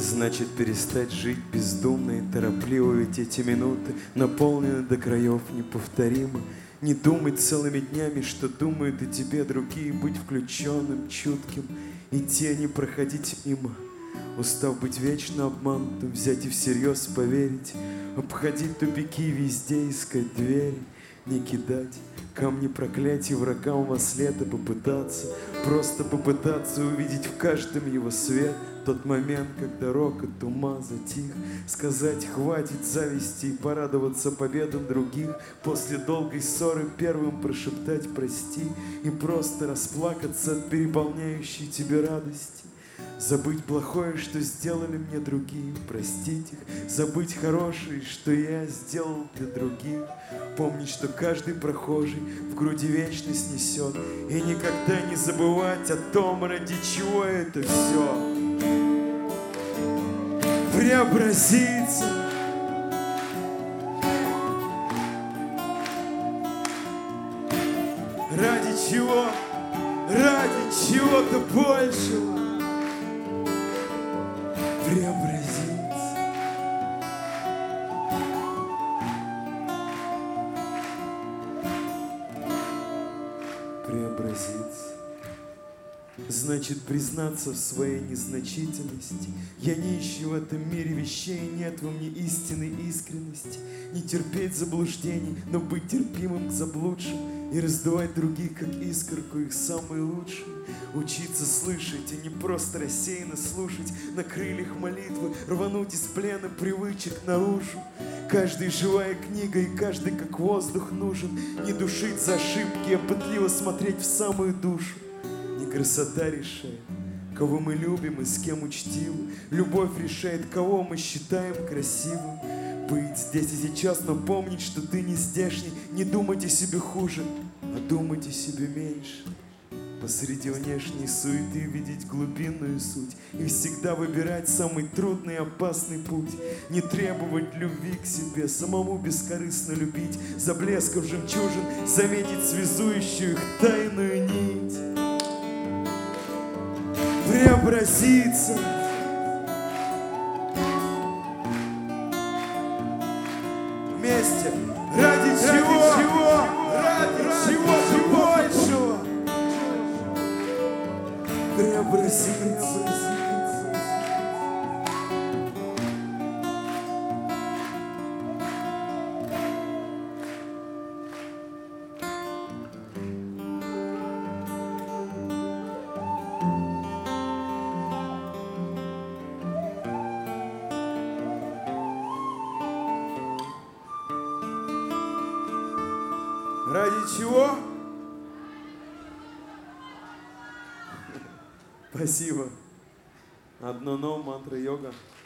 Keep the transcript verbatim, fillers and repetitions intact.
Значит, перестать жить бездумно и торопливо, ведь эти минуты наполнены до краев неповторимо. Не думать целыми днями, что думают и тебе другие, быть включенным, чутким, идти, а не проходить мимо. Устав быть вечно обманутым, взять и всерьез поверить, обходить тупики везде, искать двери, не кидать камни проклятий врагам во след, и попытаться, просто попытаться увидеть в каждом его свет. Тот момент, когда рокот ума затих, сказать хватит зависти и порадоваться победам других, после долгой ссоры первым прошептать прости и просто расплакаться от переполняющей тебе радости. Забыть плохое, что сделали мне другие, простить их, забыть хорошее, что я сделал для других, помнить, что каждый прохожий в груди вечность несет, и никогда не забывать о том, ради чего это все. Преобразиться, ради чего, ради чего-то большего. Преобразиться. Преобразиться. Значит, признаться в своей незначительности. Я не ищу в этом мире вещей, нет во мне истинной искренности. Не терпеть заблуждений, но быть терпимым к заблудшим и раздувать других, как искорку, их самые лучшие. Учиться слышать, а не просто рассеянно слушать, на крыльях молитвы рвануть из плена привычек наружу. Каждый живая книга и каждый как воздух нужен. Не душить за ошибки, а пытливо смотреть в самую душу. Не красота решает, кого мы любим и с кем учтивы. Любовь решает, кого мы считаем красивым. Быть здесь и сейчас, но помнить, что ты не здешний. Не думать о себе хуже, а думать о себе меньше. Посреди внешней суеты видеть глубинную суть и всегда выбирать самый трудный и опасный путь. Не требовать любви к себе, самому бескорыстно любить, за блеском жемчужин заметить связующую их тайную нить. Преобразиться. Вместе. Ради чего? Ради чего? Ради чего-то большего. Преобразиться. Ради чего? Спасибо. Одно но, мантра йога.